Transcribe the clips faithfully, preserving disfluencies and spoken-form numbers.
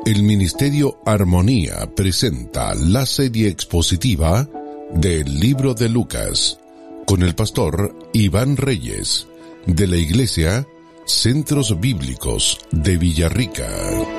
El Ministerio Armonía presenta la serie expositiva del Libro de Lucas con el pastor Iván Reyes de la Iglesia Centros Bíblicos de Villarrica.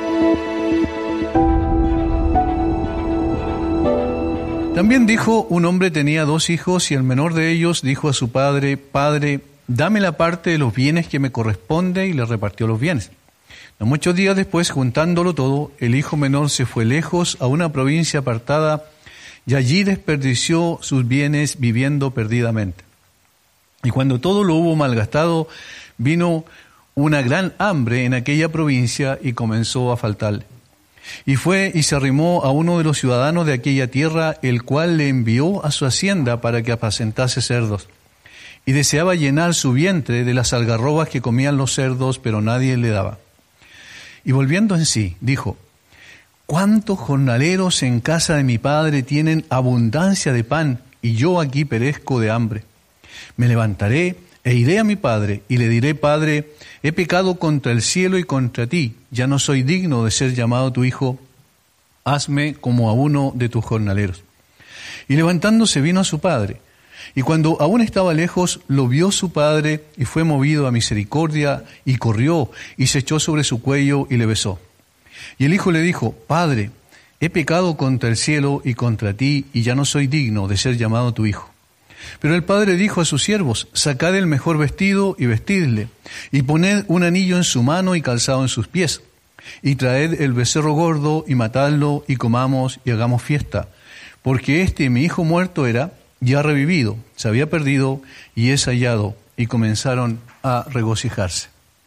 También dijo: un hombre tenía dos hijos y el menor de ellos dijo a su padre: Padre, dame la parte de los bienes que me corresponde, y le repartió los bienes. No muchos días después, juntándolo todo, el hijo menor se fue lejos a una provincia apartada y allí desperdició sus bienes viviendo perdidamente. Y cuando todo lo hubo malgastado, vino una gran hambre en aquella provincia y comenzó a faltarle. Y fue y se arrimó a uno de los ciudadanos de aquella tierra, el cual le envió a su hacienda para que apacentase cerdos. Y deseaba llenar su vientre de las algarrobas que comían los cerdos, pero nadie le daba. Y volviendo en sí, dijo: ¿cuántos jornaleros en casa de mi padre tienen abundancia de pan, y yo aquí perezco de hambre? Me levantaré e iré a mi padre, y le diré: Padre, he pecado contra el cielo y contra ti, ya no soy digno de ser llamado tu hijo, hazme como a uno de tus jornaleros. Y levantándose vino a su padre, y cuando aún estaba lejos, lo vio su padre, y fue movido a misericordia, y corrió, y se echó sobre su cuello, y le besó. Y el hijo le dijo: Padre, he pecado contra el cielo y contra ti, y ya no soy digno de ser llamado tu hijo. Pero el padre dijo a sus siervos: sacad el mejor vestido y vestidle, y poned un anillo en su mano y calzado en sus pies, y traed el becerro gordo y matadlo, y comamos y hagamos fiesta, porque este mi hijo muerto era, y ha revivido, se había perdido y es hallado. Y comenzaron a regocijarse.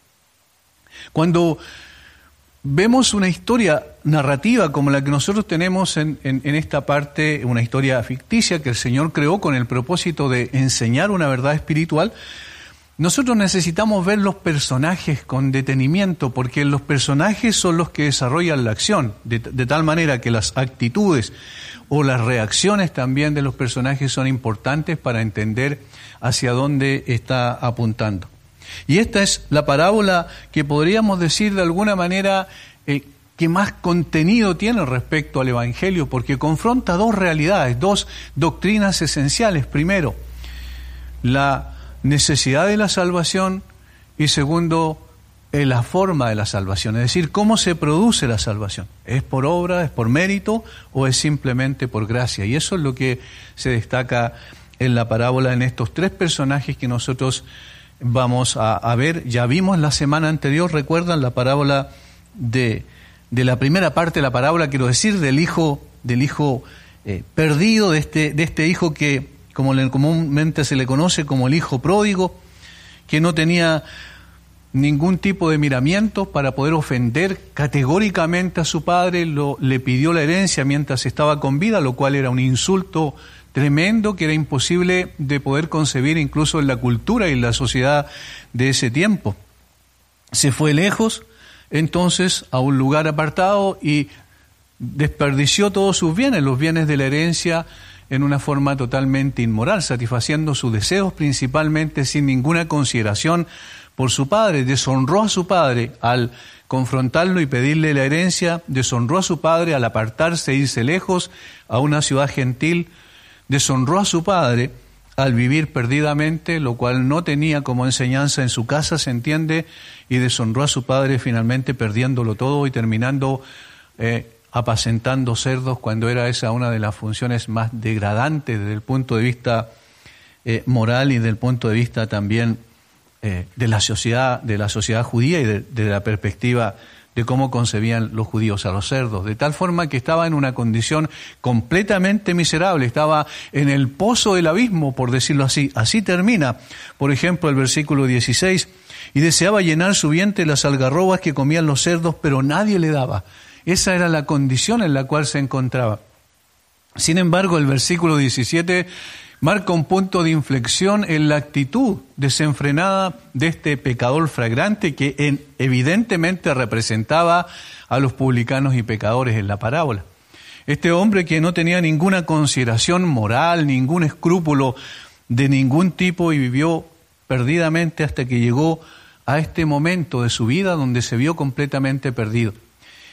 Cuando vemos una historia narrativa como la que nosotros tenemos en, en, en esta parte, una historia ficticia que el Señor creó con el propósito de enseñar una verdad espiritual, nosotros necesitamos ver los personajes con detenimiento, porque los personajes son los que desarrollan la acción, de, de tal manera que las actitudes o las reacciones también de los personajes son importantes para entender hacia dónde está apuntando. Y esta es la parábola que podríamos decir de alguna manera eh, que más contenido tiene respecto al Evangelio, porque confronta dos realidades, dos doctrinas esenciales. Primero, la necesidad de la salvación, y segundo, eh, la forma de la salvación, es decir, cómo se produce la salvación. ¿Es por obra, es por mérito o es simplemente por gracia? Y eso es lo que se destaca en la parábola en estos tres personajes que nosotros vamos a, a ver. Ya vimos la semana anterior, ¿recuerdan? La parábola de, de la primera parte de la parábola, quiero decir, del hijo, del hijo eh, perdido, de este, de este hijo que, como le, comúnmente se le conoce como el hijo pródigo, que no tenía ningún tipo de miramientos para poder ofender categóricamente a su padre. Lo, le pidió la herencia mientras estaba con vida, lo cual era un insulto tremendo que era imposible de poder concebir incluso en la cultura y en la sociedad de ese tiempo. Se fue lejos entonces a un lugar apartado y desperdició todos sus bienes, los bienes de la herencia, en una forma totalmente inmoral, satisfaciendo sus deseos principalmente sin ninguna consideración por su padre. Deshonró a su padre al confrontarlo y pedirle la herencia, deshonró a su padre al apartarse e irse lejos a una ciudad gentil, deshonró a su padre al vivir perdidamente, lo cual no tenía como enseñanza en su casa, se entiende, y deshonró a su padre finalmente perdiéndolo todo y terminando eh, apacentando cerdos, cuando era esa una de las funciones más degradantes desde el punto de vista eh, moral y desde el punto de vista también eh, de la sociedad, de la sociedad judía y de, de la perspectiva de cómo concebían los judíos a los cerdos, de tal forma que estaba en una condición completamente miserable, estaba en el pozo del abismo, por decirlo así. Así termina, por ejemplo, el versículo dieciséis: y deseaba llenar su vientre de las algarrobas que comían los cerdos, pero nadie le daba. Esa era la condición en la cual se encontraba. Sin embargo, el versículo diecisiete marca un punto de inflexión en la actitud desenfrenada de este pecador flagrante que en, evidentemente representaba a los publicanos y pecadores en la parábola. Este hombre que no tenía ninguna consideración moral, ningún escrúpulo de ningún tipo y vivió perdidamente hasta que llegó a este momento de su vida donde se vio completamente perdido.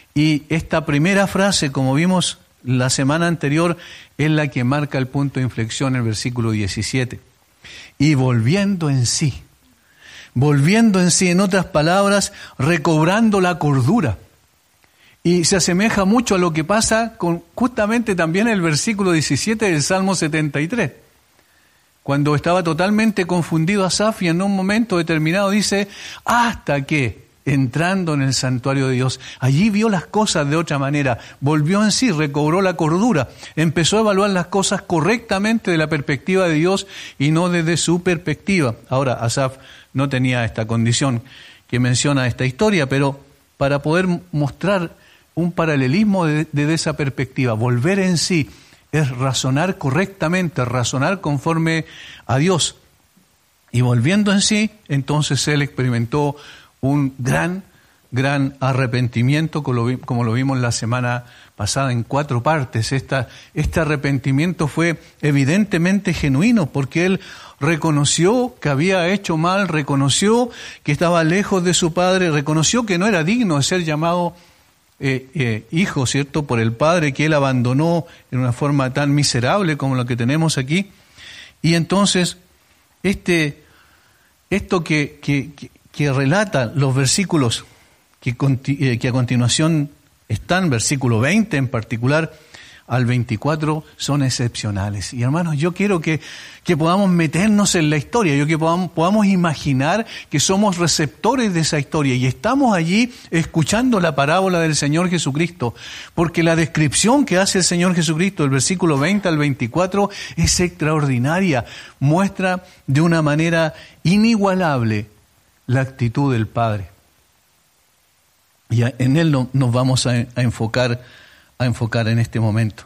Y esta primera frase, como vimos la semana anterior, es la que marca el punto de inflexión en el versículo diecisiete. Y volviendo en sí, volviendo en sí, en otras palabras, recobrando la cordura. Y se asemeja mucho a lo que pasa con justamente también el versículo diecisiete del Salmo setenta y tres. Cuando estaba totalmente confundido Asaf y en un momento determinado dice, hasta que, entrando en el santuario de Dios, allí vio las cosas de otra manera, volvió en sí, recobró la cordura, empezó a evaluar las cosas correctamente de la perspectiva de Dios y no desde su perspectiva. Ahora, Asaf no tenía esta condición que menciona esta historia, pero para poder mostrar un paralelismo de, de esa perspectiva, volver en sí es razonar correctamente, razonar conforme a Dios. Y volviendo en sí, entonces él experimentó un gran, gran arrepentimiento, como lo, vi, como lo vimos la semana pasada en cuatro partes. Esta, este arrepentimiento fue evidentemente genuino, porque él reconoció que había hecho mal, reconoció que estaba lejos de su padre, reconoció que no era digno de ser llamado eh, eh, hijo, ¿cierto?, por el padre que él abandonó en una forma tan miserable como la que tenemos aquí. Y entonces, este, esto que, que, que, que relata los versículos que, eh, que a continuación están, versículo veinte en particular, al veinticuatro, son excepcionales. Y hermanos, yo quiero que, que podamos meternos en la historia, yo que podamos, podamos imaginar que somos receptores de esa historia y estamos allí escuchando la parábola del Señor Jesucristo, porque la descripción que hace el Señor Jesucristo, del versículo veinte al veinticuatro, es extraordinaria, muestra de una manera inigualable la actitud del Padre. Y en él no, nos vamos a, a enfocar a enfocar en este momento.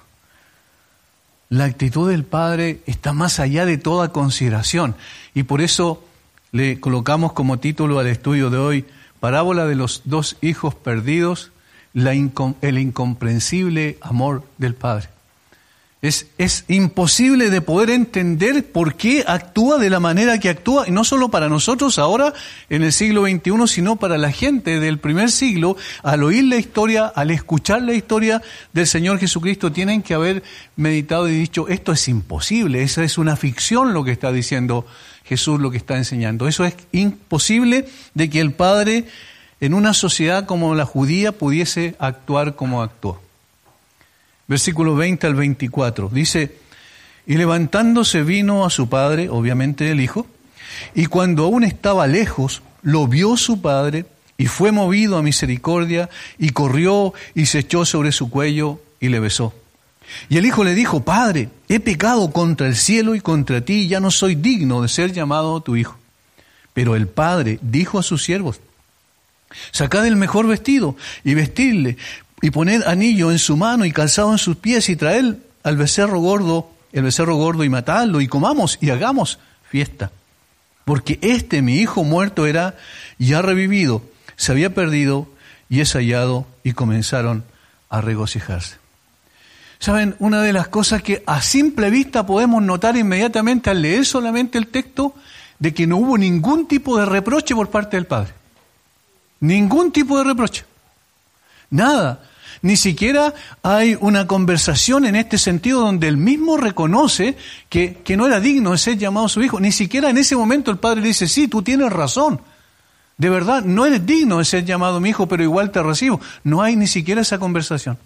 La actitud del Padre está más allá de toda consideración y por eso le colocamos como título al estudio de hoy, Parábola de los dos hijos perdidos, la incom- el incomprensible amor del Padre. Es, es imposible de poder entender por qué actúa de la manera que actúa, y no solo para nosotros ahora en el siglo veintiuno, sino para la gente del primer siglo. Al oír la historia, al escuchar la historia del Señor Jesucristo, tienen que haber meditado y dicho, esto es imposible, esa es una ficción lo que está diciendo Jesús, lo que está enseñando. Eso es imposible de que el Padre en una sociedad como la judía pudiese actuar como actuó. Versículo veinte al veinticuatro, dice, y levantándose vino a su padre, obviamente el hijo, y cuando aún estaba lejos, lo vio su padre, y fue movido a misericordia, y corrió y se echó sobre su cuello y le besó. Y el hijo le dijo, Padre, he pecado contra el cielo y contra ti, y ya no soy digno de ser llamado tu hijo. Pero el padre dijo a sus siervos, sacad el mejor vestido y vestidle, y poned anillo en su mano y calzado en sus pies y traed al becerro gordo, el becerro gordo y matadlo y comamos y hagamos fiesta. Porque este mi hijo muerto era y ha revivido, se había perdido y es hallado, y comenzaron a regocijarse. ¿Saben? Una de las cosas que a simple vista podemos notar inmediatamente al leer solamente el texto, de que no hubo ningún tipo de reproche por parte del Padre. Ningún tipo de reproche. Nada. Ni siquiera hay una conversación en este sentido donde él mismo reconoce que, que no era digno de ser llamado su hijo. Ni siquiera en ese momento el padre le dice, sí, tú tienes razón. De verdad, no eres digno de ser llamado mi hijo, pero igual te recibo. No hay ni siquiera esa conversación.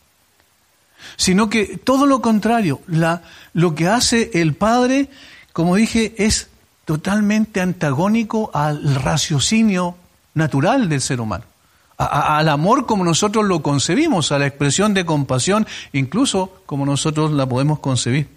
Sino que todo lo contrario, la, lo que hace el padre, como dije, es totalmente antagónico al raciocinio natural del ser humano. A, a, al amor como nosotros lo concebimos, a la expresión de compasión, incluso como nosotros la podemos concebir.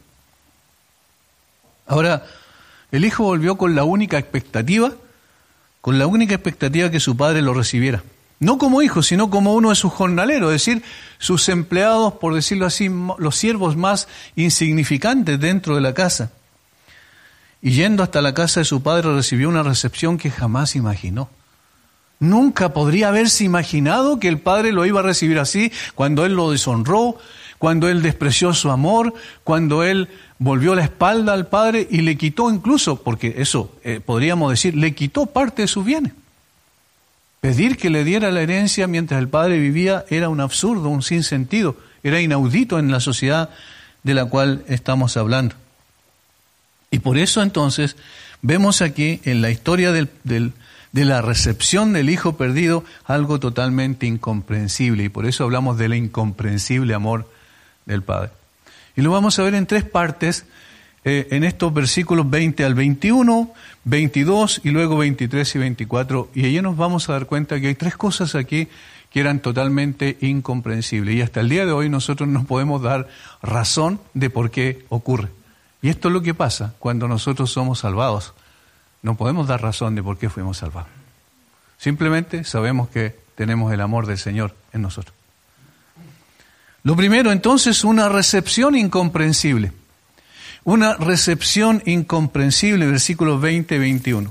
Ahora, el hijo volvió con la única expectativa, con la única expectativa que su padre lo recibiera. No como hijo, sino como uno de sus jornaleros, es decir, sus empleados, por decirlo así, los siervos más insignificantes dentro de la casa. Y yendo hasta la casa de su padre recibió una recepción que jamás imaginó. Nunca podría haberse imaginado que el padre lo iba a recibir así, cuando él lo deshonró, cuando él despreció su amor, cuando él volvió la espalda al padre y le quitó incluso, porque eso eh, podríamos decir, le quitó parte de sus bienes. Pedir que le diera la herencia mientras el padre vivía era un absurdo, un sinsentido, era inaudito en la sociedad de la cual estamos hablando. Y por eso entonces vemos aquí en la historia del, del, de la recepción del hijo perdido algo totalmente incomprensible, y por eso hablamos del incomprensible amor del Padre. Y lo vamos a ver en tres partes, eh, en estos versículos veinte al veintiuno, veintidós y luego veintitrés y veinticuatro, y allí nos vamos a dar cuenta que hay tres cosas aquí que eran totalmente incomprensibles, y hasta el día de hoy nosotros no podemos dar razón de por qué ocurre. Y esto es lo que pasa cuando nosotros somos salvados. No podemos dar razón de por qué fuimos salvados. Simplemente sabemos que tenemos el amor del Señor en nosotros. Lo primero, entonces, una recepción incomprensible. Una recepción incomprensible, versículos veinte y veintiuno.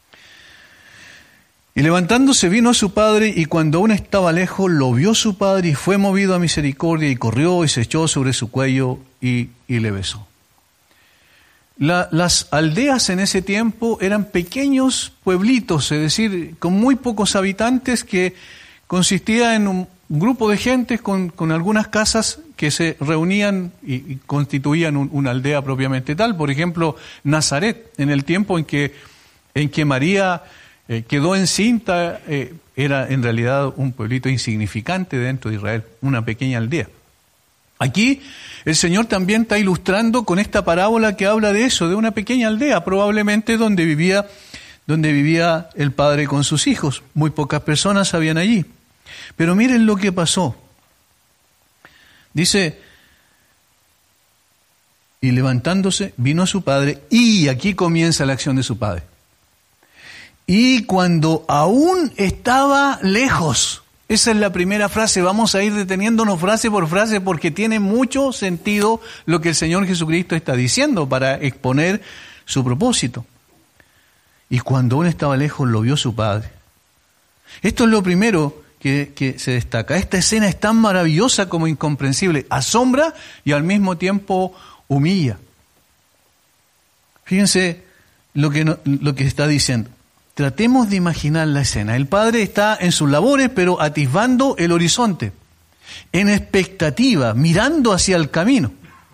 Y levantándose vino a su padre, y cuando aún estaba lejos, lo vio su padre, y fue movido a misericordia, y corrió, y se echó sobre su cuello, y, y le besó. La, las aldeas en ese tiempo eran pequeños pueblitos, es decir, con muy pocos habitantes, que consistía en un grupo de gente con, con algunas casas que se reunían y, y constituían un, una aldea propiamente tal. Por ejemplo, Nazaret, en el tiempo en que, en que María eh, quedó encinta, eh, era en realidad un pueblito insignificante dentro de Israel, una pequeña aldea. Aquí el Señor también está ilustrando con esta parábola que habla de eso, de una pequeña aldea, probablemente donde vivía, donde vivía el padre con sus hijos. Muy pocas personas habían allí. Pero miren lo que pasó. Dice, y levantándose vino a su padre, y aquí comienza la acción de su padre. Y cuando aún estaba lejos. Esa es la primera frase. Vamos a ir deteniéndonos frase por frase porque tiene mucho sentido lo que el Señor Jesucristo está diciendo para exponer su propósito. Y cuando aún estaba lejos lo vio su padre. Esto es lo primero que, que se destaca. Esta escena es tan maravillosa como incomprensible. Asombra y al mismo tiempo humilla. Fíjense lo que, no, lo que está diciendo. Tratemos de imaginar la escena. El padre está en sus labores, pero atisbando el horizonte, en expectativa, mirando hacia el camino.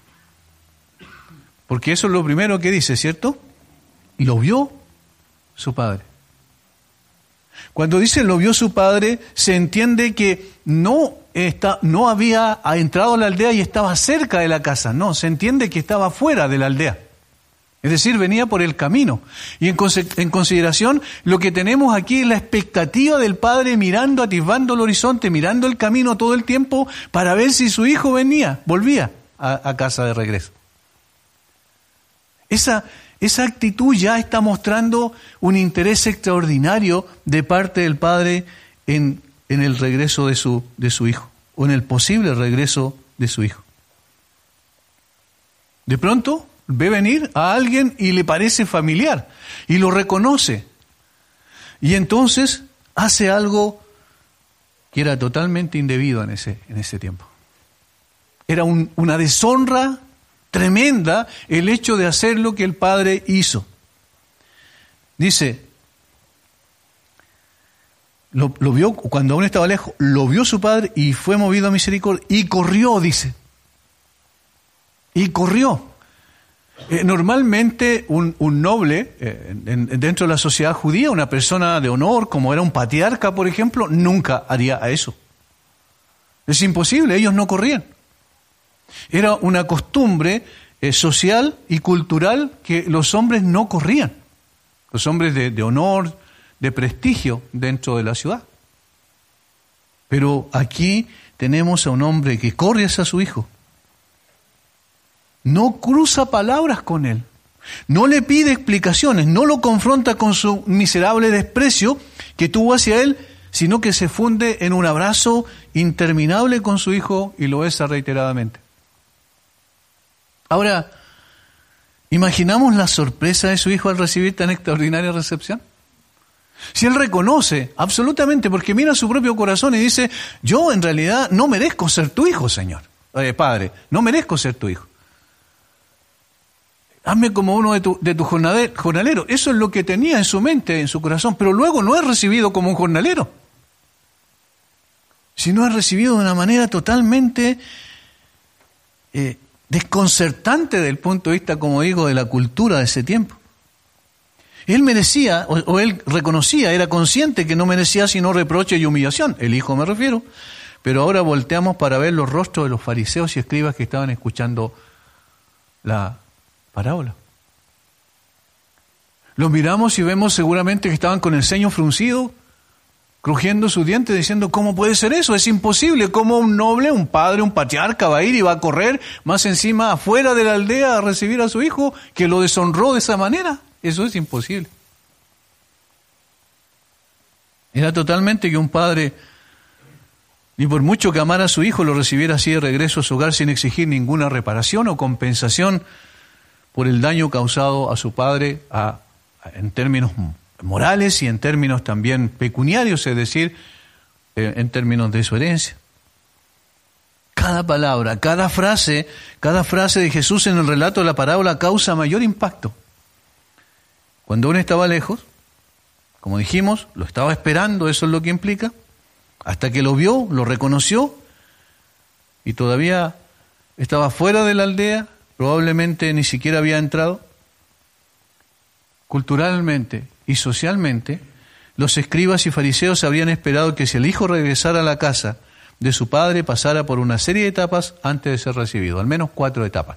Porque eso es lo primero que dice, ¿cierto? Y lo vio su padre. Cuando dice lo vio su padre, se entiende que no, está, no había entrado a la aldea y estaba cerca de la casa. No, se entiende que estaba fuera de la aldea. Es decir, venía por el camino. Y en, conse- en consideración, lo que tenemos aquí es la expectativa del padre mirando, atisbando el horizonte, mirando el camino todo el tiempo para ver si su hijo venía, volvía a, a casa de regreso. Esa, esa actitud ya está mostrando un interés extraordinario de parte del padre en, en el regreso de su, de su hijo, o en el posible regreso de su hijo. De pronto ve venir a alguien y le parece familiar y lo reconoce. Y entonces hace algo que era totalmente indebido en ese, en ese tiempo. Era un, una deshonra tremenda el hecho de hacer lo que el padre hizo. Dice, lo, lo vio cuando aún estaba lejos, lo vio su padre y fue movido a misericordia y corrió, dice. Y corrió. Eh, normalmente un, un noble eh, en, dentro de la sociedad judía, una persona de honor, como era un patriarca, por ejemplo, nunca haría eso. Es imposible, ellos no corrían. Era una costumbre eh, social y cultural que los hombres no corrían. Los hombres de, de honor, de prestigio dentro de la ciudad. Pero aquí tenemos a un hombre que corre hacia su hijo. No cruza palabras con él, no le pide explicaciones, no lo confronta con su miserable desprecio que tuvo hacia él, sino que se funde en un abrazo interminable con su hijo y lo besa reiteradamente. Ahora, ¿imaginamos la sorpresa de su hijo al recibir tan extraordinaria recepción? Si él reconoce absolutamente, porque mira su propio corazón y dice, yo en realidad no merezco ser tu hijo, Señor, eh, Padre, no merezco ser tu hijo. Hazme como uno de tus de tu jornaleros. Eso es lo que tenía en su mente, en su corazón, pero luego no es recibido como un jornalero. sino es recibido de una manera totalmente eh, desconcertante desde el punto de vista, como digo, de la cultura de ese tiempo. Él merecía, o, o él reconocía, era consciente que no merecía sino reproche y humillación, el hijo me refiero, pero ahora volteamos para ver los rostros de los fariseos y escribas que estaban escuchando la parábola. Los miramos y vemos seguramente que estaban con el ceño fruncido, crujiendo sus dientes, diciendo, ¿cómo puede ser eso? Es imposible. ¿Cómo un noble, un padre, un patriarca va a ir y va a correr más encima afuera de la aldea a recibir a su hijo que lo deshonró de esa manera? Eso es imposible. Era totalmente que un padre, ni por mucho que amara a su hijo, lo recibiera así de regreso a su hogar sin exigir ninguna reparación o compensación por el daño causado a su padre a, a, en términos morales y en términos también pecuniarios, es decir, eh, en términos de su herencia. Cada palabra, cada frase, cada frase de Jesús en el relato de la parábola causa mayor impacto. Cuando uno estaba lejos, como dijimos, lo estaba esperando, eso es lo que implica, hasta que lo vio, lo reconoció y todavía estaba fuera de la aldea, probablemente ni siquiera había entrado. Culturalmente y socialmente, los escribas y fariseos habrían esperado que si el hijo regresara a la casa de su padre, pasara por una serie de etapas antes de ser recibido, al menos cuatro etapas.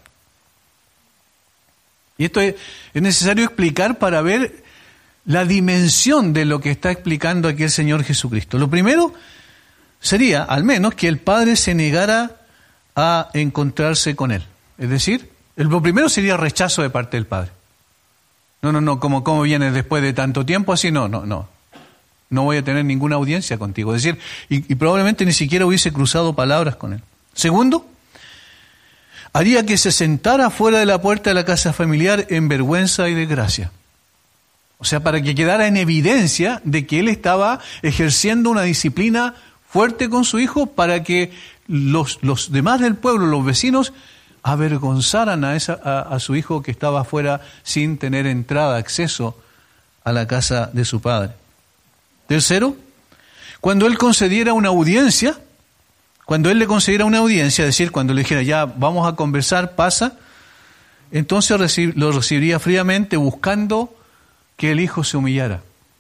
Y esto es, es necesario explicar para ver la dimensión de lo que está explicando aquí el Señor Jesucristo. Lo primero sería, al menos, que el padre se negara a encontrarse con él. Es decir, lo primero sería rechazo de parte del padre. No, no, no, ¿cómo, cómo vienes después de tanto tiempo así? No, no, no. No voy a tener ninguna audiencia contigo. Es decir, y, y probablemente ni siquiera hubiese cruzado palabras con él. Segundo, haría que se sentara fuera de la puerta de la casa familiar en vergüenza y desgracia. O sea, para que quedara en evidencia de que él estaba ejerciendo una disciplina fuerte con su hijo para que los, los demás del pueblo, los vecinos, avergonzaran a, esa, a, a su hijo que estaba afuera sin tener entrada, acceso a la casa de su padre. Tercero, cuando él concediera una audiencia, cuando él le concediera una audiencia, es decir, cuando le dijera, ya vamos a conversar, pasa, entonces recib- lo recibiría fríamente buscando que el hijo se humillara.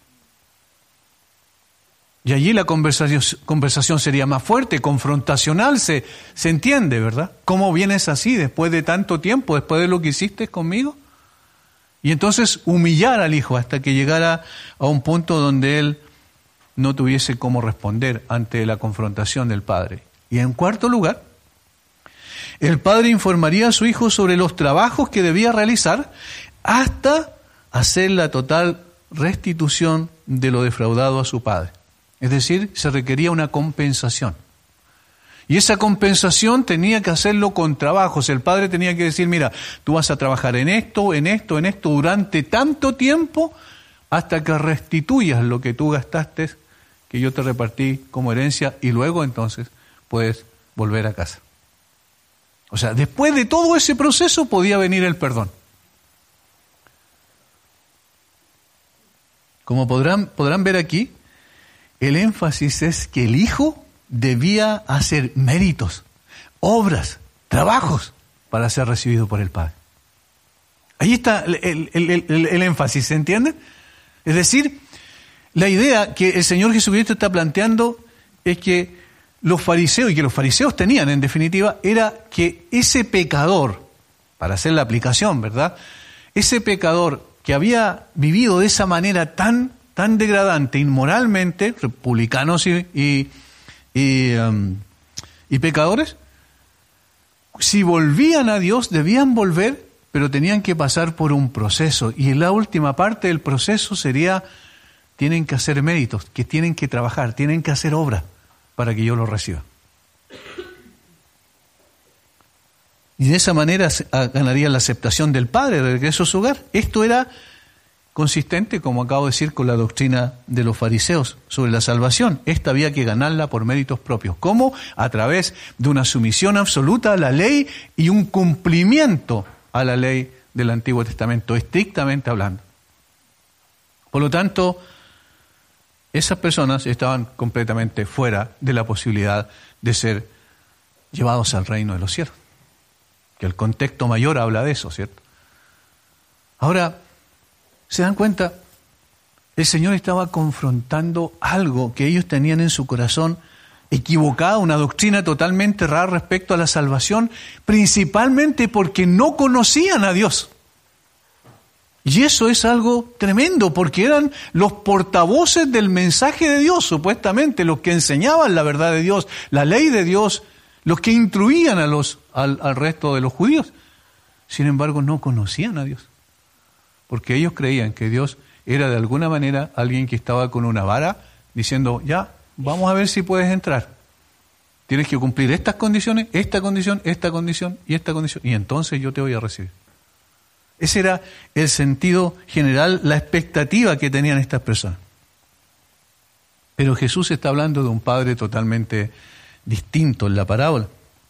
Y allí la conversación, conversación sería más fuerte, confrontacional, se, se entiende, ¿verdad? ¿Cómo vienes así después de tanto tiempo, después de lo que hiciste conmigo? Y entonces humillar al hijo hasta que llegara a un punto donde él no tuviese cómo responder ante la confrontación del padre. Y en cuarto lugar, el padre informaría a su hijo sobre los trabajos que debía realizar hasta hacer la total restitución de lo defraudado a su padre. Es decir, se requería una compensación. Y esa compensación tenía que hacerlo con trabajos. El padre tenía que decir, mira, tú vas a trabajar en esto, en esto, en esto durante tanto tiempo hasta que restituyas lo que tú gastaste, que yo te repartí como herencia, y luego entonces puedes volver a casa. O sea, después de todo ese proceso podía venir el perdón. Como podrán, podrán ver aquí, el énfasis es que el hijo debía hacer méritos, obras, trabajos para ser recibido por el padre. Ahí está el, el, el, el, el énfasis, ¿se entiende? Es decir, la idea que el Señor Jesucristo está planteando es que los fariseos, y que los fariseos tenían en definitiva, era que ese pecador, para hacer la aplicación, ¿verdad? Ese pecador que había vivido de esa manera tan, tan degradante, inmoralmente, publicanos y, y, y, um, y pecadores, si volvían a Dios, debían volver, pero tenían que pasar por un proceso. Y en la última parte del proceso sería, tienen que hacer méritos, que tienen que trabajar, tienen que hacer obra para que yo lo reciba. Y de esa manera ganaría la aceptación del Padre de regreso a su hogar. Esto era consistente, como acabo de decir, con la doctrina de los fariseos sobre la salvación. Esta había que ganarla por méritos propios. ¿Cómo? A través de una sumisión absoluta a la ley y un cumplimiento a la ley del Antiguo Testamento, estrictamente hablando. Por lo tanto, esas personas estaban completamente fuera de la posibilidad de ser llevados al reino de los cielos. Que el contexto mayor habla de eso, ¿cierto? Ahora, ¿se dan cuenta? El Señor estaba confrontando algo que ellos tenían en su corazón equivocado, una doctrina totalmente errada respecto a la salvación, principalmente porque no conocían a Dios. Y eso es algo tremendo, porque eran los portavoces del mensaje de Dios, supuestamente, los que enseñaban la verdad de Dios, la ley de Dios, los que instruían a los, al, al resto de los judíos. Sin embargo, no conocían a Dios, porque ellos creían que Dios era de alguna manera alguien que estaba con una vara diciendo, ya, vamos a ver si puedes entrar. Tienes que cumplir estas condiciones, esta condición, esta condición y esta condición, y entonces yo te voy a recibir. Ese era el sentido general, la expectativa que tenían estas personas. Pero Jesús está hablando de un padre totalmente distinto en la parábola.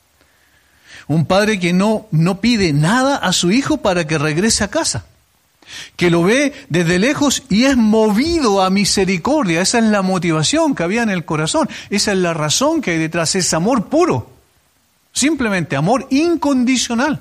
Un padre que no, no pide nada a su hijo para que regrese a casa, que lo ve desde lejos y es movido a misericordia. Esa es la motivación que había en el corazón, esa es la razón que hay detrás, es amor puro, simplemente amor incondicional.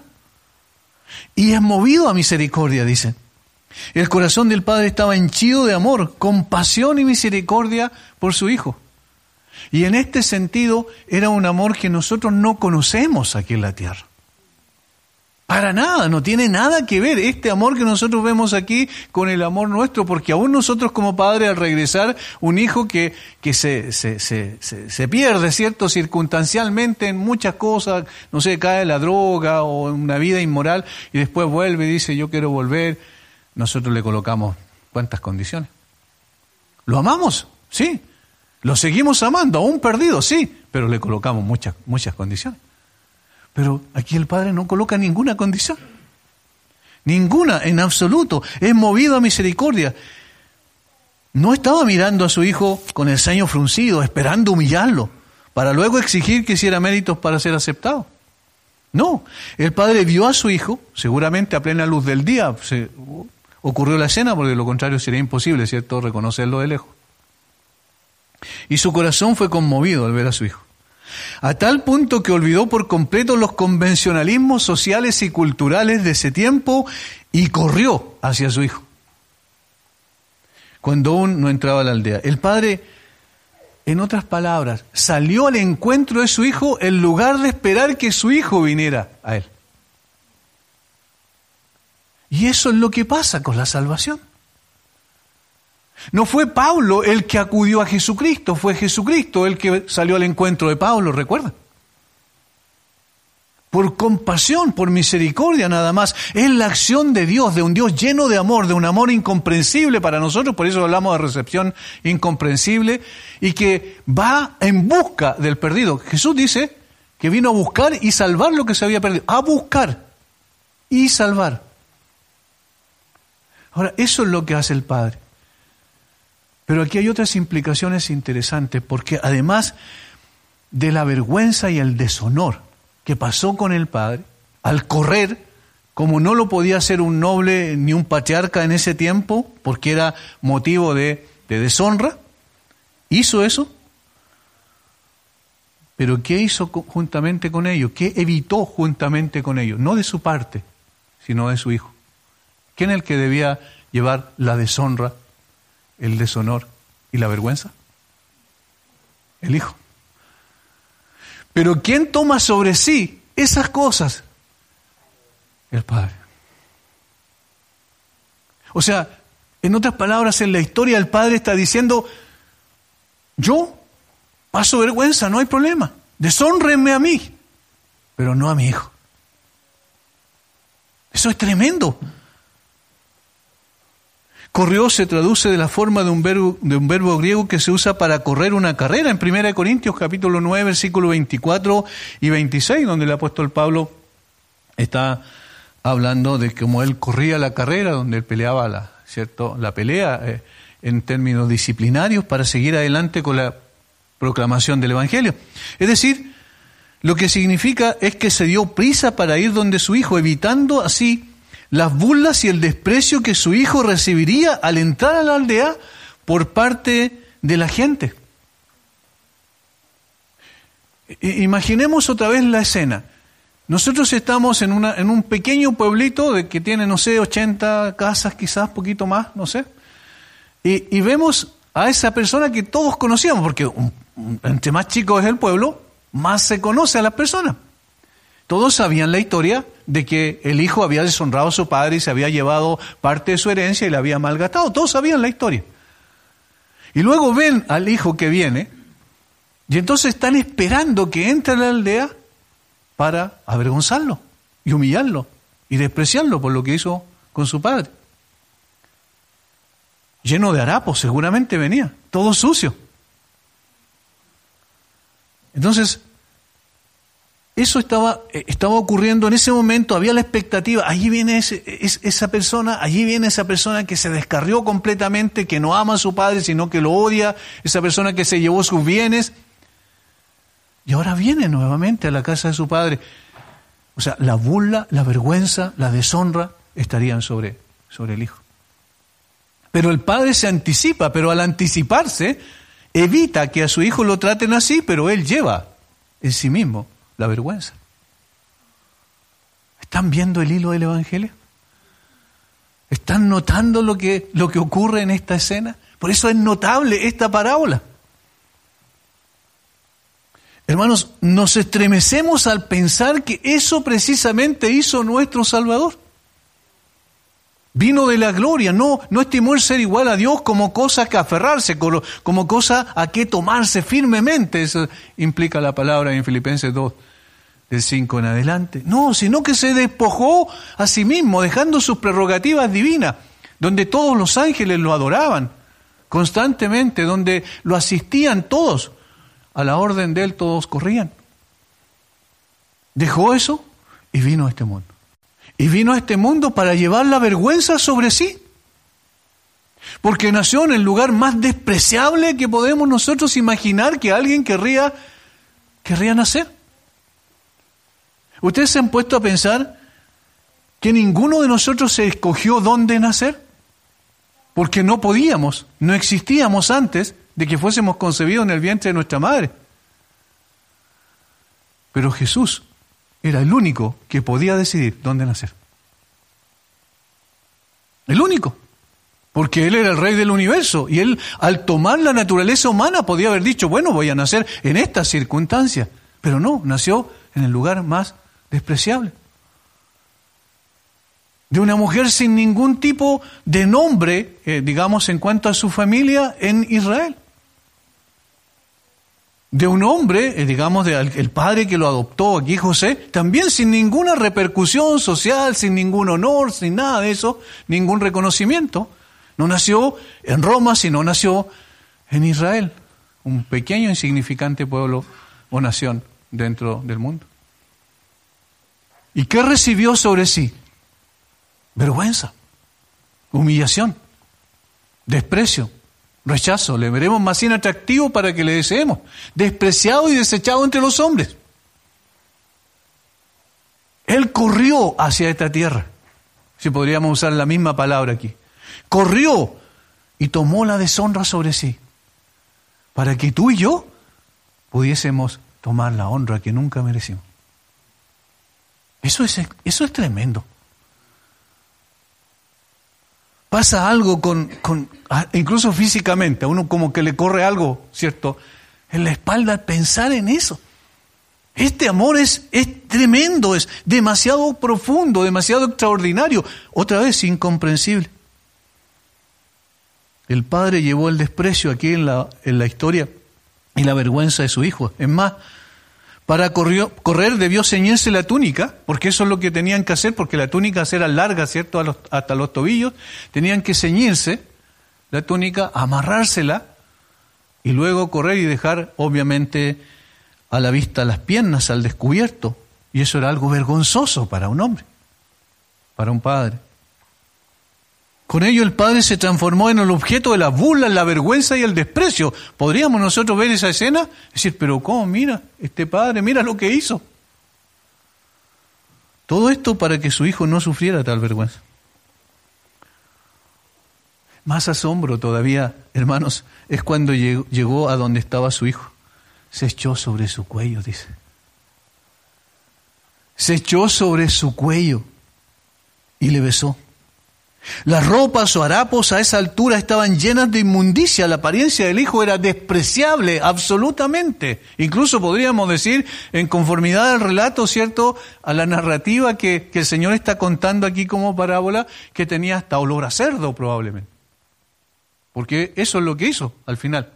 Y es movido a misericordia, dice. El corazón del padre estaba henchido de amor, compasión y misericordia por su hijo. Y en este sentido era un amor que nosotros no conocemos aquí en la tierra. Para nada, no tiene nada que ver este amor que nosotros vemos aquí con el amor nuestro, porque aún nosotros como padres al regresar un hijo que, que se, se, se, se, se pierde, ¿cierto? Circunstancialmente en muchas cosas, no sé, cae en la droga o en una vida inmoral y después vuelve y dice yo quiero volver, nosotros le colocamos ¿cuántas condiciones? ¿Lo amamos? Sí. ¿Lo seguimos amando? ¿Aún perdido? Sí. Pero le colocamos muchas, muchas condiciones. Pero aquí el Padre no coloca ninguna condición. Ninguna, en absoluto. Es movido a misericordia. No estaba mirando a su hijo con el ceño fruncido, esperando humillarlo, para luego exigir que hiciera méritos para ser aceptado. No, el Padre vio a su hijo, seguramente a plena luz del día, se ocurrió la escena, porque de lo contrario sería imposible, ¿cierto?, reconocerlo de lejos. Y su corazón fue conmovido al ver a su hijo, a tal punto que olvidó por completo los convencionalismos sociales y culturales de ese tiempo y corrió hacia su hijo, cuando aún no entraba a la aldea. El padre, en otras palabras, salió al encuentro de su hijo en lugar de esperar que su hijo viniera a él. Y eso es lo que pasa con la salvación. No fue Pablo el que acudió a Jesucristo, fue Jesucristo el que salió al encuentro de Pablo, ¿recuerdan? Por compasión, por misericordia nada más. Es la acción de Dios, de un Dios lleno de amor, de un amor incomprensible para nosotros, por eso hablamos de recepción incomprensible, y que va en busca del perdido. Jesús dice que vino a buscar y salvar lo que se había perdido. A buscar y salvar. Ahora, eso es lo que hace el Padre. Pero aquí hay otras implicaciones interesantes, porque además de la vergüenza y el deshonor que pasó con el padre, al correr, como no lo podía hacer un noble ni un patriarca en ese tiempo, porque era motivo de, de deshonra, hizo eso. Pero ¿qué hizo juntamente con ellos? ¿Qué evitó juntamente con ellos? No de su parte, sino de su hijo. ¿Quién es el que debía llevar la deshonra, el deshonor y la vergüenza? El hijo. Pero ¿quién toma sobre sí esas cosas? El padre. O sea, en otras palabras, en la historia el padre está diciendo, yo paso vergüenza, no hay problema, deshónrenme a mí, pero no a mi hijo. Eso es tremendo. Corrió se traduce de la forma de un verbo, de un verbo griego que se usa para correr una carrera en primera de Corintios capítulo nueve, versículos veinticuatro y veintiséis, donde el apóstol Pablo está hablando de cómo él corría la carrera, donde él peleaba la, ¿cierto? la pelea eh, en términos disciplinarios para seguir adelante con la proclamación del Evangelio. Es decir, lo que significa es que se dio prisa para ir donde su hijo, evitando así las burlas y el desprecio que su hijo recibiría al entrar a la aldea por parte de la gente. Imaginemos otra vez la escena. Nosotros estamos en, una, en un pequeño pueblito de que tiene, no sé, ochenta casas, quizás poquito más, no sé. Y, y vemos a esa persona que todos conocíamos, porque un, un, entre más chico es el pueblo, más se conoce a las personas. Todos sabían la historia de que el hijo había deshonrado a su padre y se había llevado parte de su herencia y la había malgastado. Todos sabían la historia. Y luego ven al hijo que viene y entonces están esperando que entre a la aldea para avergonzarlo y humillarlo y despreciarlo por lo que hizo con su padre. Lleno de harapos, seguramente venía, todo sucio. Entonces, eso estaba, estaba ocurriendo en ese momento, había la expectativa, allí viene ese, es, esa persona, allí viene esa persona que se descarrió completamente, que no ama a su padre, sino que lo odia, esa persona que se llevó sus bienes, y ahora viene nuevamente a la casa de su padre. O sea, la burla, la vergüenza, la deshonra estarían sobre, sobre el hijo. Pero el padre se anticipa, pero al anticiparse, evita que a su hijo lo traten así, pero él lleva en sí mismo la vergüenza. ¿Están viendo el hilo del Evangelio? ¿Están notando lo que, lo que ocurre en esta escena? Por eso es notable esta parábola. Hermanos, nos estremecemos al pensar que eso precisamente hizo nuestro Salvador. Vino de la gloria, no, no estimó el ser igual a Dios como cosa que aferrarse, como, como cosa a que tomarse firmemente. Eso implica la palabra en Filipenses dos, del cinco en adelante. No, sino que se despojó a sí mismo, dejando sus prerrogativas divinas, donde todos los ángeles lo adoraban constantemente, donde lo asistían todos. A la orden de él todos corrían. Dejó eso y vino a este mundo. Y vino a este mundo para llevar la vergüenza sobre sí. Porque nació en el lugar más despreciable que podemos nosotros imaginar que alguien querría, querría nacer. ¿Ustedes se han puesto a pensar que ninguno de nosotros se escogió dónde nacer? Porque no podíamos, no existíamos antes de que fuésemos concebidos en el vientre de nuestra madre. Pero Jesús era el único que podía decidir dónde nacer. El único. Porque Él era el Rey del universo. Y Él, al tomar la naturaleza humana, podía haber dicho, bueno, voy a nacer en esta circunstancia. Pero no, nació en el lugar más despreciable. De una mujer sin ningún tipo de nombre, eh, digamos, en cuanto a su familia en Israel. De un hombre, eh, digamos, de, el padre que lo adoptó aquí, José, también sin ninguna repercusión social, sin ningún honor, sin nada de eso, ningún reconocimiento. No nació en Roma, sino nació en Israel, un pequeño insignificante pueblo o nación dentro del mundo. ¿Y qué recibió sobre sí? Vergüenza, humillación, desprecio, rechazo. Le veremos más inatractivo para que le deseemos. Despreciado y desechado entre los hombres. Él corrió hacia esta tierra, si podríamos usar la misma palabra aquí. Corrió y tomó la deshonra sobre sí, para que tú y yo pudiésemos tomar la honra que nunca merecimos. Eso es, eso es tremendo. Pasa algo con, con, incluso físicamente, a uno como que le corre algo, ¿cierto?, en la espalda pensar en eso. Este amor es, es tremendo, es demasiado profundo, demasiado extraordinario, otra vez incomprensible. El padre llevó el desprecio aquí en la, en la historia y la vergüenza de su hijo. Es más, para corrió, correr debió ceñirse la túnica, porque eso es lo que tenían que hacer, porque la túnica era larga, ¿cierto?, a los, hasta los tobillos. Tenían que ceñirse la túnica, amarrársela y luego correr y dejar, obviamente, a la vista las piernas al descubierto. Y eso era algo vergonzoso para un hombre, para un padre. Con ello el padre se transformó en el objeto de la burla, la vergüenza y el desprecio. ¿Podríamos nosotros ver esa escena? Decir, pero ¿cómo? Mira, este padre, mira lo que hizo. Todo esto para que su hijo no sufriera tal vergüenza. Más asombro todavía, hermanos, es cuando llegó, llegó a donde estaba su hijo. Se echó sobre su cuello, dice. Se echó sobre su cuello y le besó. Las ropas o harapos a esa altura estaban llenas de inmundicia. La apariencia del hijo era despreciable, absolutamente. Incluso podríamos decir, en conformidad al relato, ¿cierto?, a la narrativa que, que el Señor está contando aquí como parábola, que tenía hasta olor a cerdo probablemente. Porque eso es lo que hizo al final.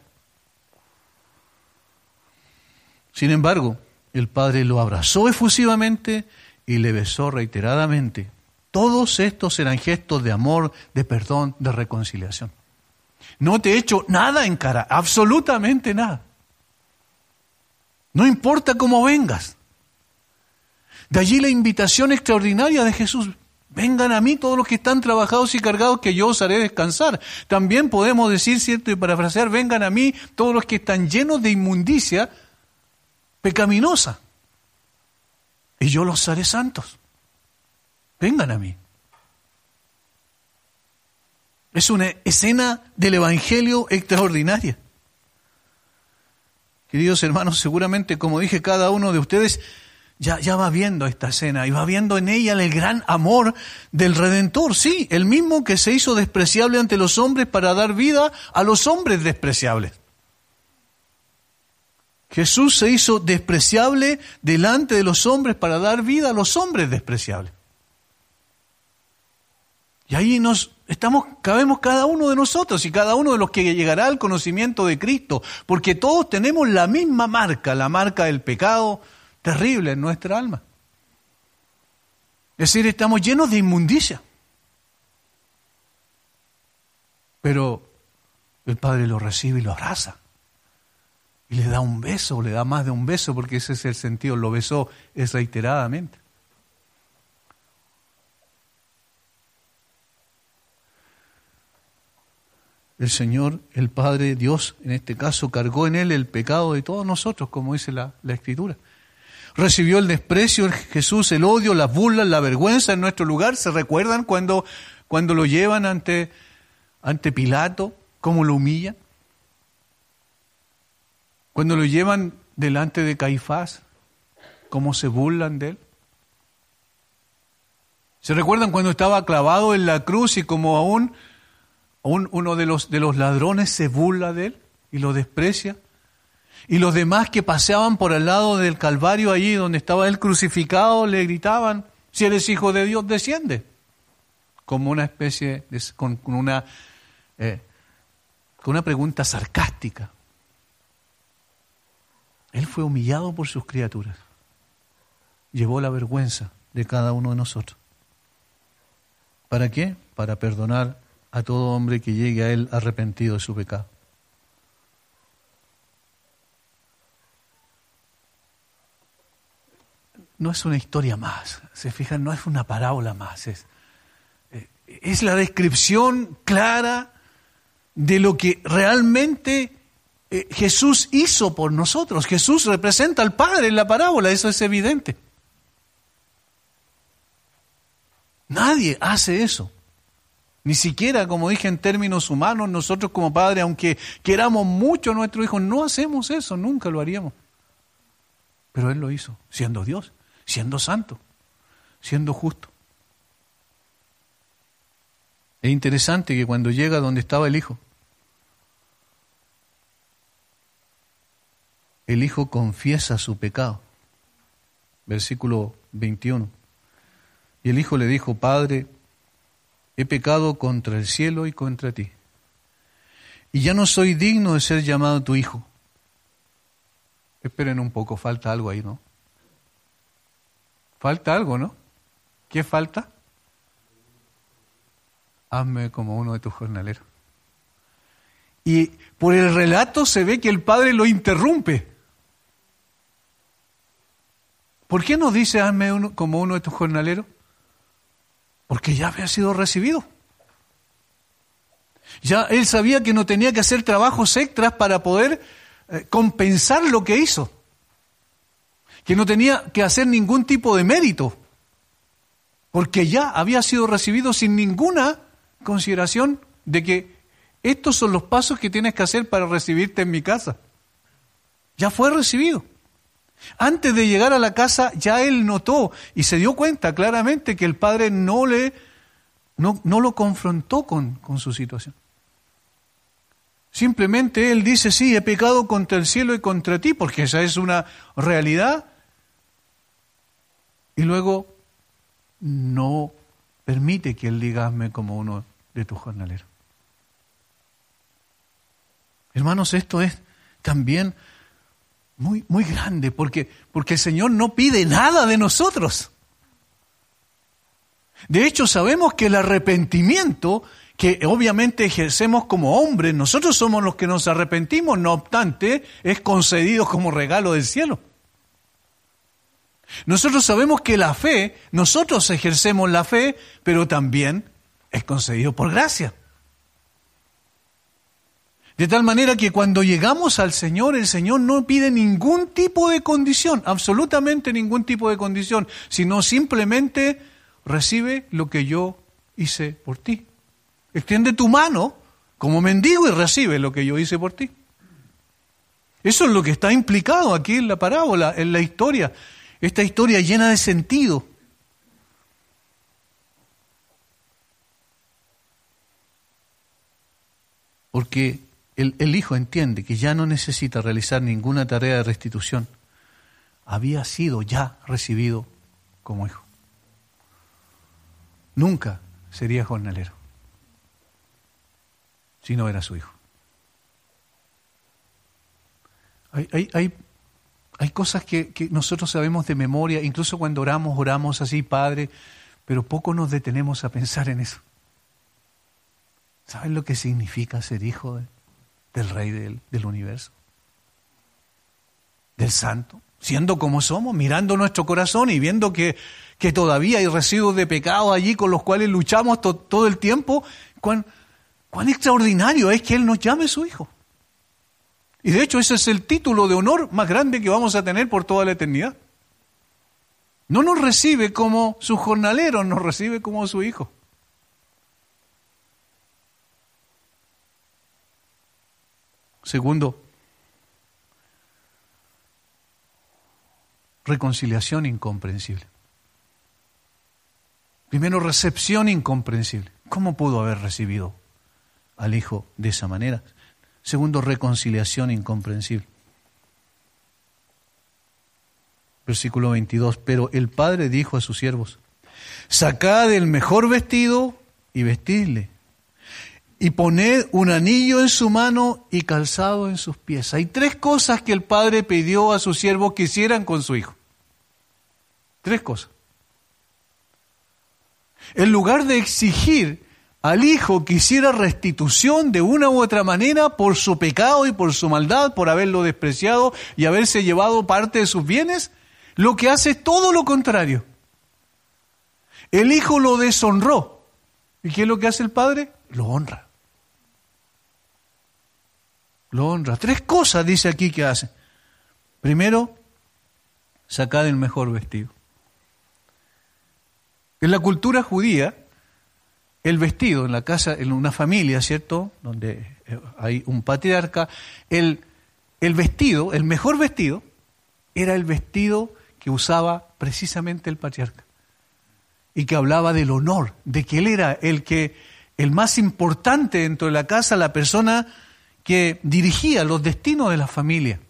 Sin embargo, el padre lo abrazó efusivamente y le besó reiteradamente. Todos estos eran gestos de amor, de perdón, de reconciliación. No te he hecho nada en cara, absolutamente nada. No importa cómo vengas. De allí la invitación extraordinaria de Jesús. Vengan a mí todos los que están trabajados y cargados, que yo os haré descansar. También podemos decir, cierto, y parafrasear, vengan a mí todos los que están llenos de inmundicia pecaminosa, y yo los haré santos. Vengan a mí. Es una escena del Evangelio extraordinaria. Queridos hermanos, seguramente, como dije, cada uno de ustedes ya, ya va viendo esta escena y va viendo en ella el gran amor del Redentor. Sí, el mismo que se hizo despreciable ante los hombres para dar vida a los hombres despreciables. Jesús se hizo despreciable delante de los hombres para dar vida a los hombres despreciables. Y ahí nos estamos, cabemos cada uno de nosotros y cada uno de los que llegará al conocimiento de Cristo, porque todos tenemos la misma marca, la marca del pecado terrible en nuestra alma. Es decir, estamos llenos de inmundicia. Pero el Padre lo recibe y lo abraza. Y le da un beso, le da más de un beso, porque ese es el sentido, lo besó es reiteradamente. El Señor, el Padre, Dios, en este caso, cargó en Él el pecado de todos nosotros, como dice la, la Escritura. Recibió el desprecio, el Jesús, el odio, las burlas, la vergüenza en nuestro lugar. ¿Se recuerdan cuando, cuando lo llevan ante, ante Pilato, cómo lo humillan? Cuando lo llevan delante de Caifás, cómo se burlan de él. ¿Se recuerdan cuando estaba clavado en la cruz y como aún, aún uno de los, de los ladrones se burla de él y lo desprecia? Y los demás que paseaban por al lado del Calvario, allí donde estaba él crucificado, le gritaban, si eres hijo de Dios, desciende. Como una especie, de, con, con, una, eh, con una pregunta sarcástica. Él fue humillado por sus criaturas. Llevó la vergüenza de cada uno de nosotros. ¿Para qué? Para perdonar a todo hombre que llegue a Él arrepentido de su pecado. No es una historia más, se fijan, no es una parábola más. Es, es la descripción clara de lo que realmente Jesús hizo por nosotros. Jesús representa al Padre en la parábola, eso es evidente. Nadie hace eso. Ni siquiera, como dije, en términos humanos, nosotros como padres, aunque queramos mucho a nuestros hijos, no hacemos eso, nunca lo haríamos. Pero Él lo hizo, siendo Dios, siendo santo, siendo justo. Es interesante que cuando llega donde estaba el hijo, el hijo confiesa su pecado. Versículo veintiuno. Y el hijo le dijo, Padre, he pecado contra el cielo y contra ti, y ya no soy digno de ser llamado tu hijo. Esperen un poco, falta algo ahí, ¿no? Falta algo, ¿no? ¿Qué falta? Hazme como uno de tus jornaleros. Y por el relato se ve que el padre lo interrumpe. ¿Por qué no dice hazme uno, como uno de tus jornaleros? Porque ya había sido recibido. Ya él sabía que no tenía que hacer trabajos extras para poder eh, compensar lo que hizo. Que no tenía que hacer ningún tipo de mérito. Porque ya había sido recibido sin ninguna consideración de que estos son los pasos que tienes que hacer para recibirte en mi casa. Ya fue recibido. Antes de llegar a la casa, ya él notó y se dio cuenta claramente que el padre no le no, no lo confrontó con, con su situación. Simplemente él dice, sí, he pecado contra el cielo y contra ti, porque esa es una realidad. Y luego no permite que él diga, hazme como uno de tus jornaleros. Hermanos, esto es también muy, muy grande, porque, porque el Señor no pide nada de nosotros. De hecho, sabemos que el arrepentimiento, que obviamente ejercemos como hombres, nosotros somos los que nos arrepentimos, no obstante, es concedido como regalo del cielo. Nosotros sabemos que la fe, nosotros ejercemos la fe, pero también es concedido por gracia. De tal manera que cuando llegamos al Señor, el Señor no pide ningún tipo de condición, absolutamente ningún tipo de condición, sino simplemente recibe lo que yo hice por ti. Extiende tu mano como mendigo y recibe lo que yo hice por ti. Eso es lo que está implicado aquí en la parábola, en la historia. Esta historia llena de sentido. Porque el, el hijo entiende que ya no necesita realizar ninguna tarea de restitución. Había sido ya recibido como hijo. Nunca sería jornalero si no era su hijo. Hay, hay, hay, hay cosas que, que nosotros sabemos de memoria, incluso cuando oramos, oramos así, Padre, pero poco nos detenemos a pensar en eso. ¿Saben lo que significa ser hijo de, del Rey del, del universo? Del Santo. Siendo como somos, mirando nuestro corazón y viendo que, que todavía hay residuos de pecado allí con los cuales luchamos to, todo el tiempo, cuán, cuán extraordinario es que Él nos llame su hijo. Y de hecho ese es el título de honor más grande que vamos a tener por toda la eternidad. No nos recibe como su jornalero, nos recibe como su hijo. Segundo, reconciliación incomprensible. Primero, recepción incomprensible. ¿Cómo pudo haber recibido al hijo de esa manera? Segundo, reconciliación incomprensible. Versículo veintidós. Pero el padre dijo a sus siervos: sacad el mejor vestido y vestidle, y poned un anillo en su mano y calzado en sus pies. Hay tres cosas que el padre pidió a sus siervos que hicieran con su hijo. Tres cosas. En lugar de exigir al hijo que hiciera restitución de una u otra manera por su pecado y por su maldad, por haberlo despreciado y haberse llevado parte de sus bienes, lo que hace es todo lo contrario. El hijo lo deshonró. ¿Y qué es lo que hace el padre? Lo honra. Lo honra. Tres cosas dice aquí que hace. Primero, sacad el mejor vestido. En la cultura judía, el vestido en la casa, en una familia, ¿cierto?, donde hay un patriarca, el, el vestido, el mejor vestido, era el vestido que usaba precisamente el patriarca. Y que hablaba del honor, de que él era el que, el más importante dentro de la casa, la persona que dirigía los destinos de la familia.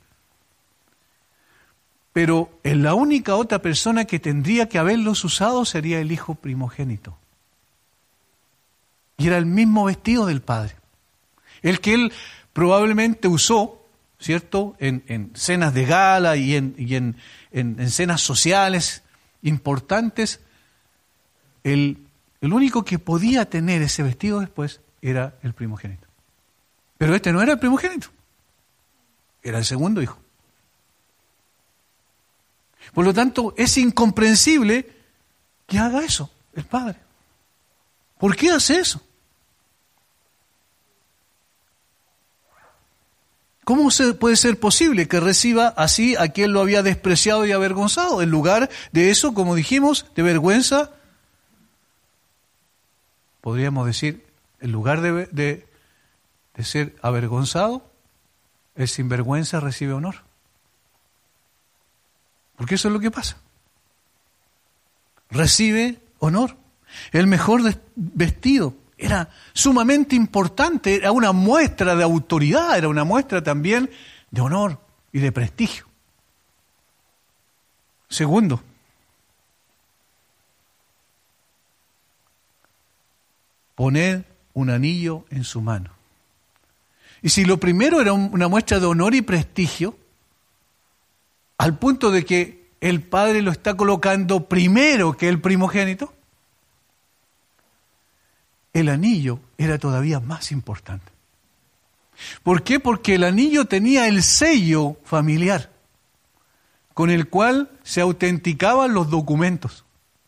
Pero en la única otra persona que tendría que haberlos usado sería el hijo primogénito. Y era el mismo vestido del padre. El que él probablemente usó, ¿cierto?, en, en cenas de gala y, en, y en, en, en cenas sociales importantes. El, el único que podía tener ese vestido después era el primogénito. Pero este no era el primogénito, era el segundo hijo. Por lo tanto, es incomprensible que haga eso el padre. ¿Por qué hace eso? ¿Cómo se puede ser posible que reciba así a quien lo había despreciado y avergonzado? En lugar de eso, como dijimos, de vergüenza, podríamos decir, en lugar de, de, de ser avergonzado, el sinvergüenza recibe honor. Porque eso es lo que pasa. Recibe honor. El mejor vestido era sumamente importante, era una muestra de autoridad, era una muestra también de honor y de prestigio. Segundo, poner un anillo en su mano. Y si lo primero era una muestra de honor y prestigio, al punto de que el padre lo está colocando primero que el primogénito, el anillo era todavía más importante. ¿Por qué? Porque el anillo tenía el sello familiar con el cual se autenticaban los documentos.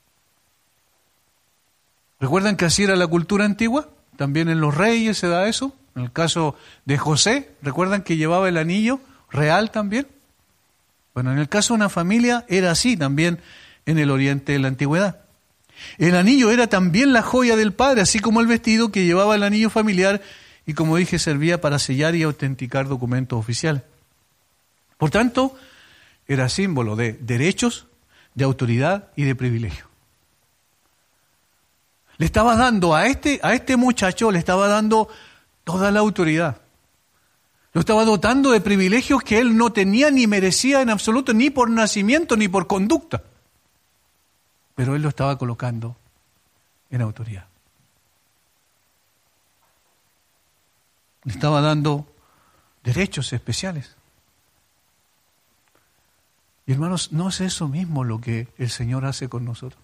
¿Recuerdan que así era la cultura antigua? También en los reyes se da eso. En el caso de José, ¿recuerdan que llevaba el anillo real también? Bueno, en el caso de una familia era así también en el oriente de la antigüedad. El anillo era también la joya del padre, así como el vestido que llevaba el anillo familiar y, como dije, servía para sellar y autenticar documentos oficiales. Por tanto, era símbolo de derechos, de autoridad y de privilegio. Le estaba dando a este, a este muchacho, le estaba dando toda la autoridad. Lo estaba dotando de privilegios que él no tenía ni merecía en absoluto, ni por nacimiento ni por conducta. Pero él lo estaba colocando en autoridad. Le estaba dando derechos especiales. Y hermanos, ¿no es eso mismo lo que el Señor hace con nosotros?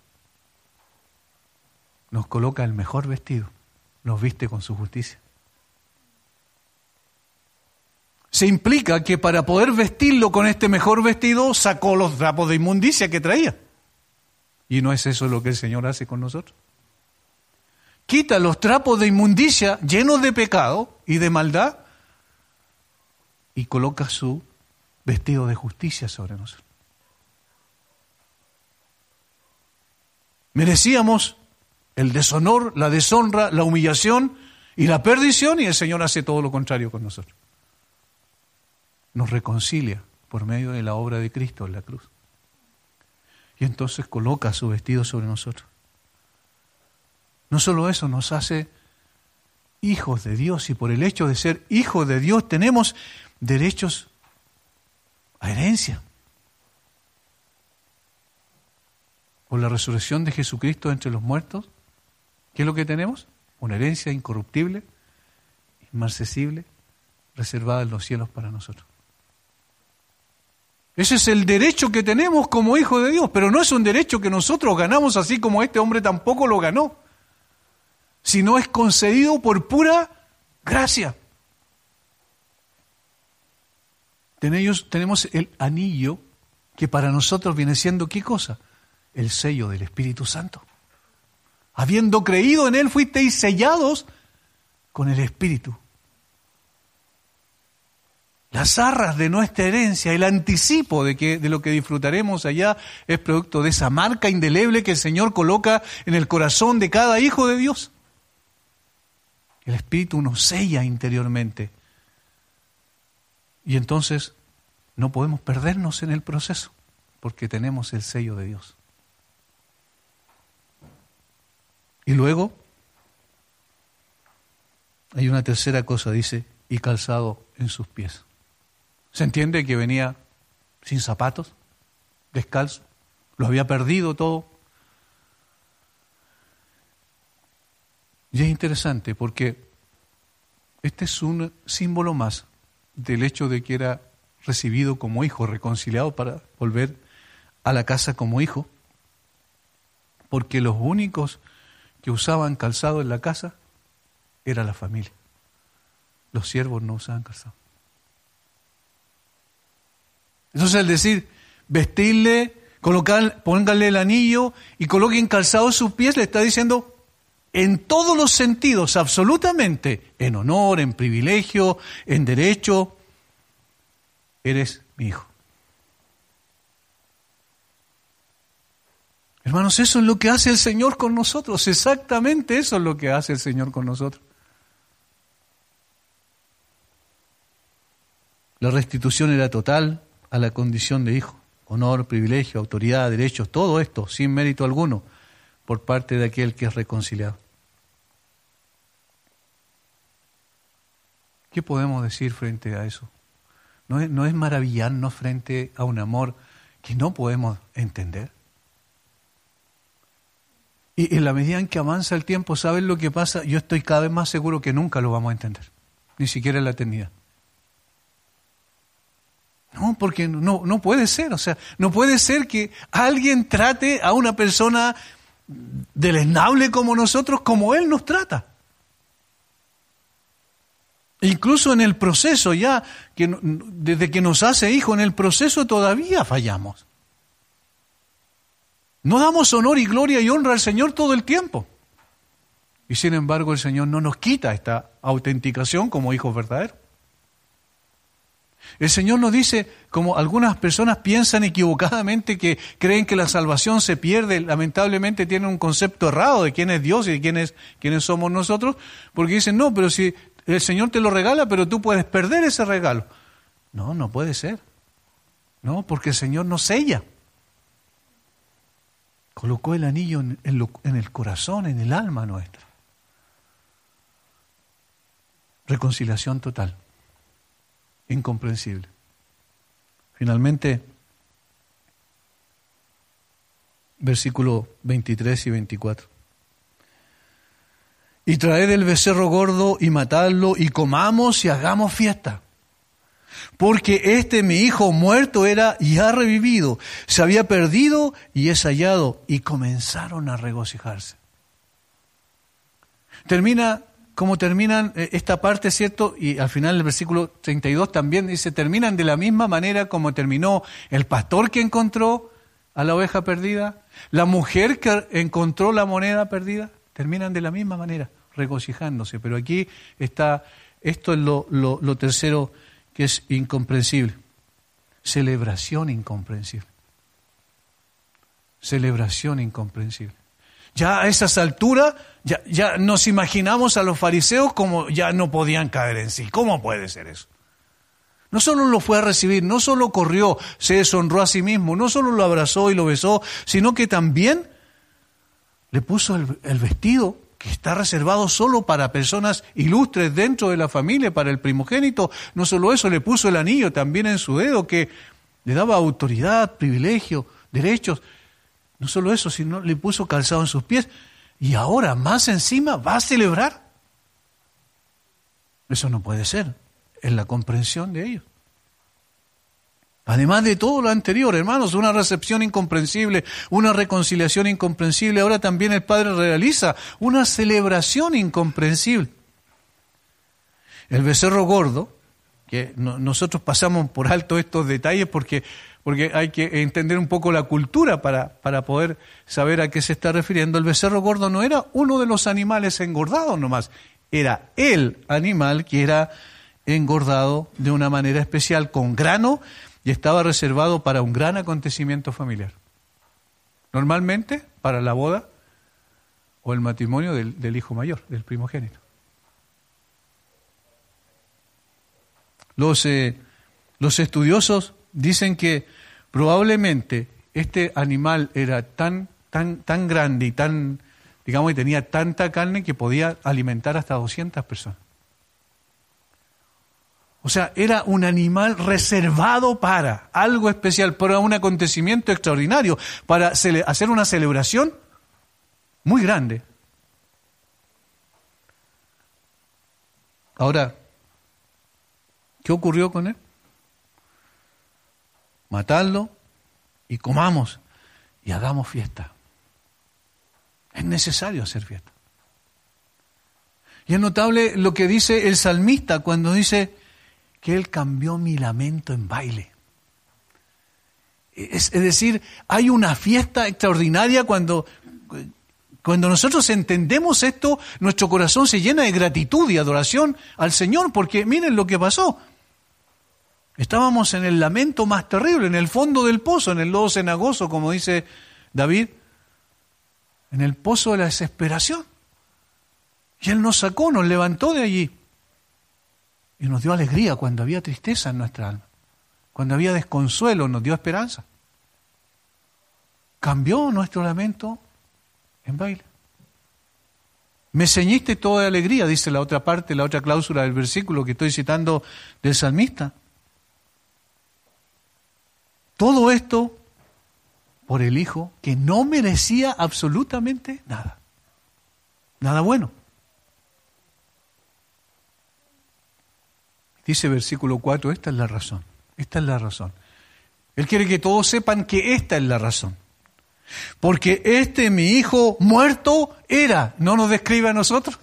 Nos coloca el mejor vestido, nos viste con su justicia. Se implica que para poder vestirlo con este mejor vestido, sacó los trapos de inmundicia que traía. ¿Y no es eso lo que el Señor hace con nosotros? Quita los trapos de inmundicia llenos de pecado y de maldad y coloca su vestido de justicia sobre nosotros. Merecíamos el deshonor, la deshonra, la humillación y la perdición, y el Señor hace todo lo contrario con nosotros. Nos reconcilia por medio de la obra de Cristo en la cruz. Y entonces coloca su vestido sobre nosotros. No solo eso, nos hace hijos de Dios, y por el hecho de ser hijos de Dios tenemos derechos a herencia. Por la resurrección de Jesucristo entre los muertos, ¿qué es lo que tenemos? Una herencia incorruptible, inmarcesible, reservada en los cielos para nosotros. Ese es el derecho que tenemos como hijos de Dios, pero no es un derecho que nosotros ganamos así como este hombre tampoco lo ganó, sino es concedido por pura gracia. Tenemos el anillo que para nosotros viene siendo ¿qué cosa? El sello del Espíritu Santo. Habiendo creído en Él, fuisteis sellados con el Espíritu. Las arras de nuestra herencia, el anticipo de, que, de lo que disfrutaremos allá, es producto de esa marca indeleble que el Señor coloca en el corazón de cada hijo de Dios. El Espíritu nos sella interiormente. Y entonces no podemos perdernos en el proceso, porque tenemos el sello de Dios. Y luego, hay una tercera cosa, dice, y calzado en sus pies. ¿Se entiende que venía sin zapatos, descalzo? Lo había perdido todo. Y es interesante porque este es un símbolo más del hecho de que era recibido como hijo, reconciliado para volver a la casa como hijo, porque los únicos que usaban calzado en la casa era la familia. Los siervos no usaban calzado. Entonces, al decir, vestirle, colocar, pónganle el anillo y coloquen calzado sus pies, le está diciendo, en todos los sentidos, absolutamente, en honor, en privilegio, en derecho, eres mi hijo. Hermanos, eso es lo que hace el Señor con nosotros, exactamente eso es lo que hace el Señor con nosotros. La restitución era total a la condición de hijo. Honor, privilegio, autoridad, derechos, todo esto sin mérito alguno por parte de aquel que es reconciliado. ¿Qué podemos decir frente a eso? ¿No es, no es maravillarnos frente a un amor que no podemos entender? Y en la medida en que avanza el tiempo, ¿saben lo que pasa? Yo estoy cada vez más seguro que nunca lo vamos a entender, ni siquiera en la eternidad. No, porque no, no puede ser, o sea, no puede ser que alguien trate a una persona deleznable como nosotros, como Él nos trata. Incluso en el proceso, ya, que desde que nos hace hijo, en el proceso todavía fallamos. No damos honor y gloria y honra al Señor todo el tiempo. Y sin embargo el Señor no nos quita esta autenticación como hijos verdaderos. El Señor nos dice, como algunas personas piensan equivocadamente, que creen que la salvación se pierde, lamentablemente tienen un concepto errado de quién es Dios y de quién es, quiénes somos nosotros, porque dicen, no, pero si el Señor te lo regala, pero tú puedes perder ese regalo. No, no puede ser. No, porque el Señor nos sella. Colocó el anillo en, en, lo, en el corazón, en el alma nuestra. Reconciliación total. Incomprensible. Finalmente, versículo veintitrés y veinticuatro. Y traed el becerro gordo y matadlo y comamos y hagamos fiesta. Porque este mi hijo muerto era y ha revivido, se había perdido y es hallado. Y comenzaron a regocijarse. Termina como terminan esta parte, ¿cierto? Y al final el versículo treinta y dos también dice, terminan de la misma manera como terminó el pastor que encontró a la oveja perdida, la mujer que encontró la moneda perdida, terminan de la misma manera, regocijándose. Pero aquí está, esto es lo, lo, lo tercero que es incomprensible. Celebración incomprensible. Celebración incomprensible. Ya a esas alturas, ya, ya nos imaginamos a los fariseos como ya no podían caer en sí. ¿Cómo puede ser eso? No solo lo fue a recibir, no solo corrió, se deshonró a sí mismo, no solo lo abrazó y lo besó, sino que también le puso el, el vestido que está reservado solo para personas ilustres dentro de la familia, para el primogénito. No solo eso, le puso el anillo también en su dedo que le daba autoridad, privilegio, derechos. No solo eso, sino le puso calzado en sus pies. Y ahora, más encima, va a celebrar. Eso no puede ser, en la comprensión de ellos. Además de todo lo anterior, hermanos, una recepción incomprensible, una reconciliación incomprensible. Ahora también el Padre realiza una celebración incomprensible. El becerro gordo, que no, nosotros pasamos por alto estos detalles porque, porque hay que entender un poco la cultura para, para poder saber a qué se está refiriendo. El becerro gordo no era uno de los animales engordados nomás, era el animal que era engordado de una manera especial con grano y estaba reservado para un gran acontecimiento familiar. Normalmente para la boda o el matrimonio del, del hijo mayor, del primogénito. Los, eh, los estudiosos dicen que probablemente este animal era tan, tan, tan grande y tan, digamos, y tenía tanta carne que podía alimentar hasta doscientas personas. O sea, era un animal reservado para algo especial, para un acontecimiento extraordinario, para cele- hacer una celebración muy grande. Ahora, ¿qué ocurrió con él? Matadlo y comamos y hagamos fiesta. Es necesario hacer fiesta. Y es notable lo que dice el salmista cuando dice que Él cambió mi lamento en baile. Es, es decir, hay una fiesta extraordinaria cuando, cuando nosotros entendemos esto, nuestro corazón se llena de gratitud y adoración al Señor, porque miren lo que pasó. Estábamos en el lamento más terrible, en el fondo del pozo, en el lodo cenagoso, como dice David, en el pozo de la desesperación. Y Él nos sacó, nos levantó de allí. Y nos dio alegría cuando había tristeza en nuestra alma. Cuando había desconsuelo, nos dio esperanza. Cambió nuestro lamento en baile. Me ceñiste toda alegría, dice la otra parte, la otra cláusula del versículo que estoy citando del salmista. Todo esto por el Hijo que no merecía absolutamente nada. Nada bueno. Dice versículo cuatro, esta es la razón. Esta es la razón. Él quiere que todos sepan que esta es la razón. Porque este mi hijo muerto era, ¿no nos describe a nosotros?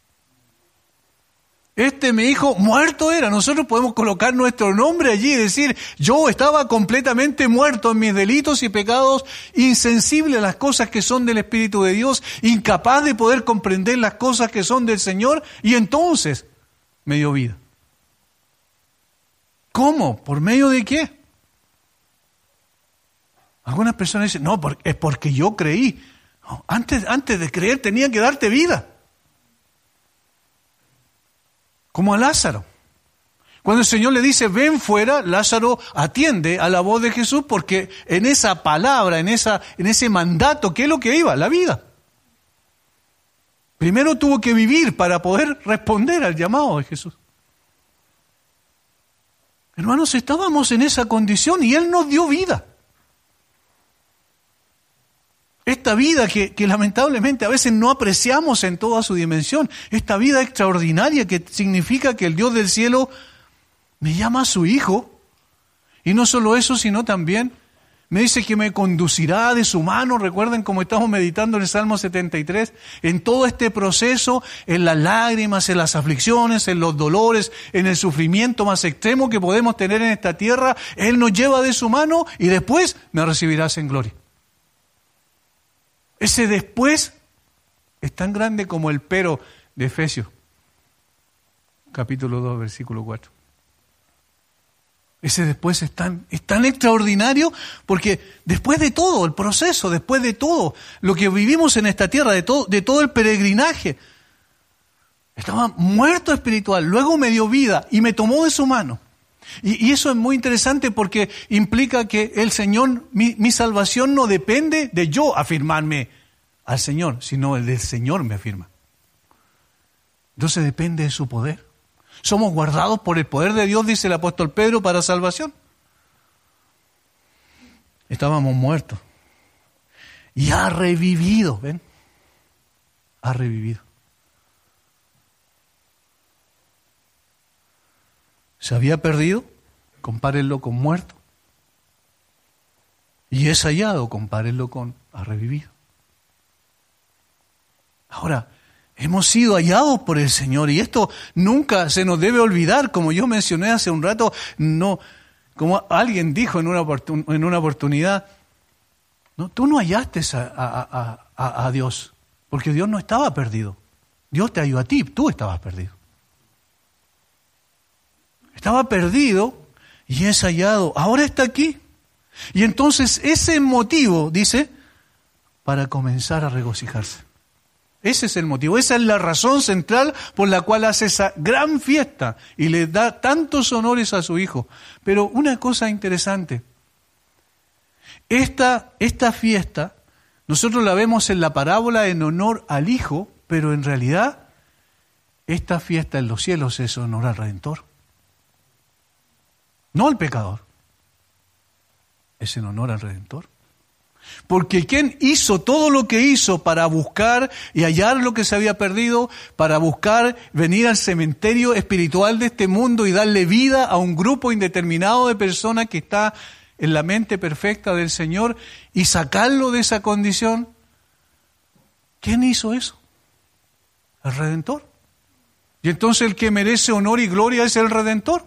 Este mi hijo muerto era. Nosotros podemos colocar nuestro nombre allí y decir, yo estaba completamente muerto en mis delitos y pecados, insensible a las cosas que son del Espíritu de Dios, incapaz de poder comprender las cosas que son del Señor, y entonces me dio vida. ¿Cómo? ¿Por medio de qué? Algunas personas dicen, no, es porque yo creí. No, antes, antes de creer tenía que darte vida. Como a Lázaro. Cuando el Señor le dice, ven fuera, Lázaro atiende a la voz de Jesús porque en esa palabra, en, esa, en ese mandato, ¿qué es lo que iba? La vida. Primero tuvo que vivir para poder responder al llamado de Jesús. Hermanos, estábamos en esa condición y Él nos dio vida. Esta vida que, que lamentablemente a veces no apreciamos en toda su dimensión. Esta vida extraordinaria que significa que el Dios del cielo me llama a su Hijo. Y no solo eso, sino también me dice que me conducirá de su mano. Recuerden como estamos meditando en el Salmo setenta y tres. En todo este proceso, en las lágrimas, en las aflicciones, en los dolores, en el sufrimiento más extremo que podemos tener en esta tierra, Él nos lleva de su mano y después me recibirás en gloria. Ese después es tan grande como el pero de Efesios, capítulo dos, versículo cuatro. Ese después es tan, es tan extraordinario porque después de todo el proceso, después de todo lo que vivimos en esta tierra, de todo, de todo el peregrinaje, estaba muerto espiritual, luego me dio vida y me tomó de su mano. Y, y eso es muy interesante porque implica que el Señor, mi, mi salvación no depende de yo afirmarme al Señor, sino el del Señor me afirma. Entonces depende de su poder. Somos guardados por el poder de Dios, dice el apóstol Pedro, para salvación. Estábamos muertos. Y ha revivido, ¿ven? Ha revivido. Se había perdido, compárenlo con muerto. Y es hallado, compárenlo con ha revivido. Ahora, hemos sido hallados por el Señor y esto nunca se nos debe olvidar, como yo mencioné hace un rato, no, como alguien dijo en una, oportun, en una oportunidad, no, tú no hallaste a, a, a, a Dios, porque Dios no estaba perdido. Dios te halló a ti, tú estabas perdido. Estaba perdido y es hallado, ahora está aquí. Y entonces ese motivo, dice, para comenzar a regocijarse. Ese es el motivo, esa es la razón central por la cual hace esa gran fiesta y le da tantos honores a su Hijo. Pero una cosa interesante, esta, esta fiesta, nosotros la vemos en la parábola en honor al Hijo, pero en realidad esta fiesta en los cielos es honor al Redentor. No al pecador, es en honor al Redentor. Porque quien hizo todo lo que hizo para buscar y hallar lo que se había perdido, para buscar venir al cementerio espiritual de este mundo y darle vida a un grupo indeterminado de personas que está en la mente perfecta del Señor y sacarlo de esa condición, ¿quién hizo eso? El Redentor. Y entonces el que merece honor y gloria es el Redentor.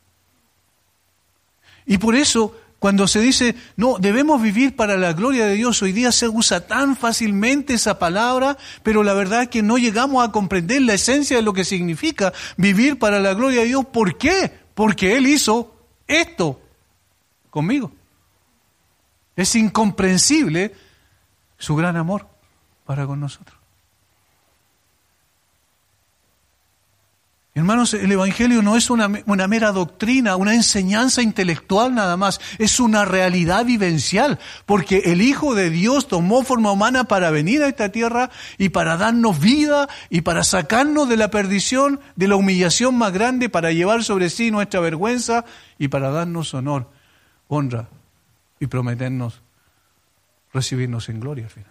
Y por eso, cuando se dice, no, debemos vivir para la gloria de Dios, hoy día se usa tan fácilmente esa palabra, pero la verdad es que no llegamos a comprender la esencia de lo que significa vivir para la gloria de Dios. ¿Por qué? Porque Él hizo esto conmigo. Es incomprensible su gran amor para con nosotros. Hermanos, el Evangelio no es una, una mera doctrina, una enseñanza intelectual nada más. Es una realidad vivencial, porque el Hijo de Dios tomó forma humana para venir a esta tierra y para darnos vida y para sacarnos de la perdición, de la humillación más grande, para llevar sobre sí nuestra vergüenza y para darnos honor, honra y prometernos recibirnos en gloria al final.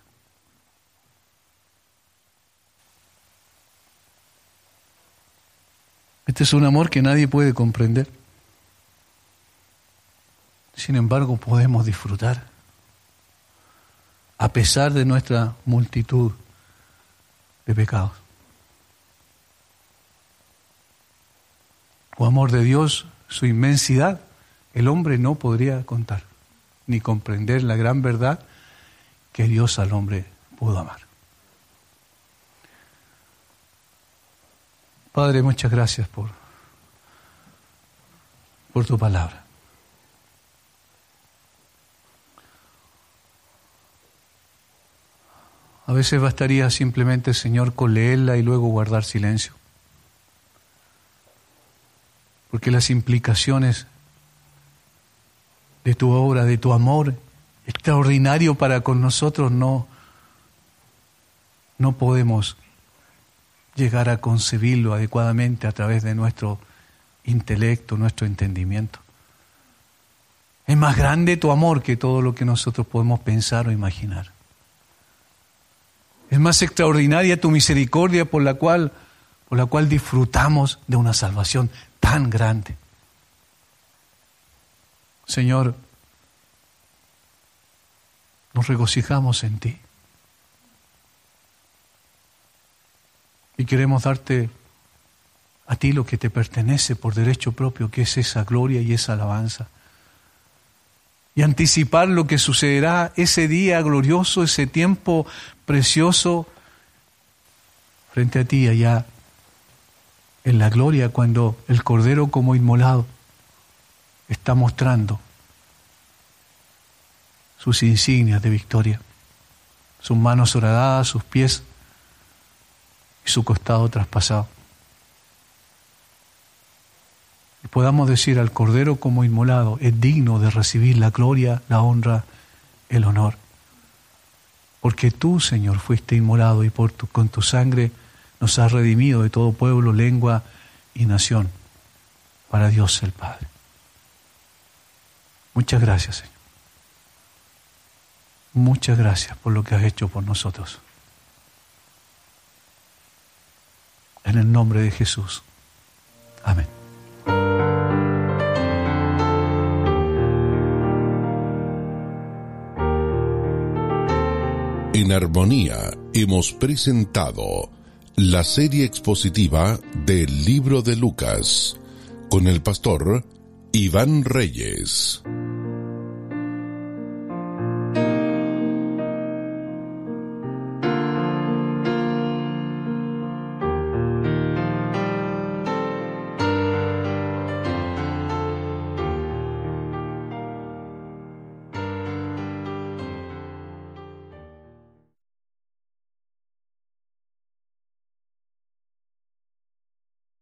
Este es un amor que nadie puede comprender. Sin embargo, podemos disfrutar, a pesar de nuestra multitud de pecados. O amor de Dios, su inmensidad, el hombre no podría contar, ni comprender la gran verdad que Dios al hombre pudo amar. Padre, muchas gracias por, por tu palabra. A veces bastaría simplemente, Señor, con leerla y luego guardar silencio. Porque las implicaciones de tu obra, de tu amor extraordinario para con nosotros, no, no podemos llegar a concebirlo adecuadamente a través de nuestro intelecto, nuestro entendimiento. Es más grande tu amor que todo lo que nosotros podemos pensar o imaginar. Es más extraordinaria tu misericordia por la cual, por la cual disfrutamos de una salvación tan grande. Señor, nos regocijamos en ti. Y queremos darte a ti lo que te pertenece por derecho propio, que es esa gloria y esa alabanza. Y anticipar lo que sucederá ese día glorioso, ese tiempo precioso frente a ti allá en la gloria, cuando el Cordero como inmolado está mostrando sus insignias de victoria, sus manos horadadas, sus pies y su costado traspasado. Y podamos decir al Cordero como inmolado, es digno de recibir la gloria, la honra, el honor. Porque tú, Señor, fuiste inmolado y por tu, con tu sangre nos has redimido de todo pueblo, lengua y nación, para Dios el Padre. Muchas gracias, Señor. Muchas gracias por lo que has hecho por nosotros. En el nombre de Jesús. Amén. En Armonía hemos presentado la serie expositiva del libro de Lucas con el pastor Iván Reyes.